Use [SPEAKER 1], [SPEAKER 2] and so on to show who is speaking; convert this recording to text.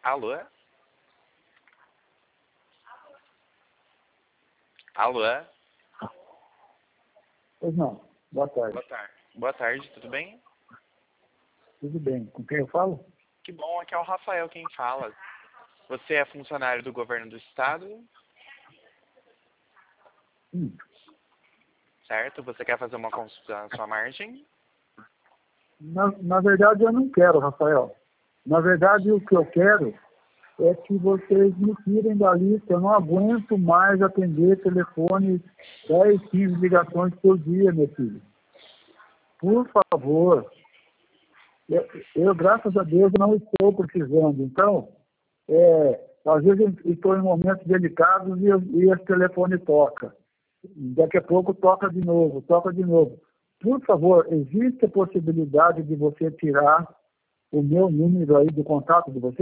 [SPEAKER 1] Alô? Alô?
[SPEAKER 2] Pois não. Boa tarde.
[SPEAKER 1] Boa tarde. Boa tarde, tudo bem?
[SPEAKER 2] Tudo bem. Com quem eu falo?
[SPEAKER 1] Que bom, aqui é o Rafael quem fala. Você é funcionário do governo do estado, certo? Você quer fazer uma consulta na sua margem?
[SPEAKER 2] Na verdade, eu não quero, Rafael. Na verdade, o que eu quero é que vocês me tirem da lista. Eu não aguento mais atender telefone 10, 15 ligações por dia, meu filho. Por favor. Eu, graças a Deus, não estou precisando. Então, às vezes eu estou em momentos delicados e esse telefone toca. Daqui a pouco toca de novo, toca de novo. Por favor, existe a possibilidade de você tirar o meu número aí do contato de você?